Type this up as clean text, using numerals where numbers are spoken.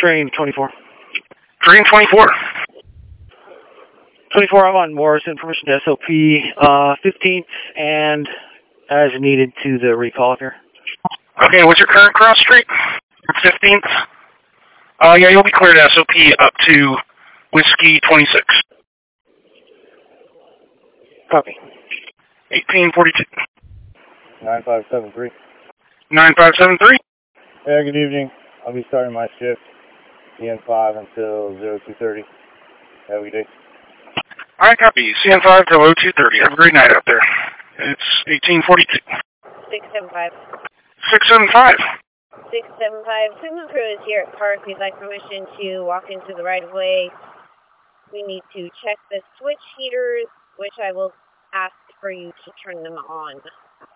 Train 24. Train 24. 24, I'm on Morrison, permission to SOP 15th, and as needed to the recall here. Okay, what's your current cross street? 15th. Yeah, you'll be cleared SOP up to Whiskey 26. Copy. 1842. 9573. 9573. Yeah, good evening. I'll be starting my shift CN5 until 0230. Have a good day. All right, copy. CN5 till 0230. Have a great night out there. It's 1842. 675. 675. 675. Signal crew is here at Park. We'd like permission to walk into the right of way. We need to check the switch heaters, which I will ask for you to turn them on.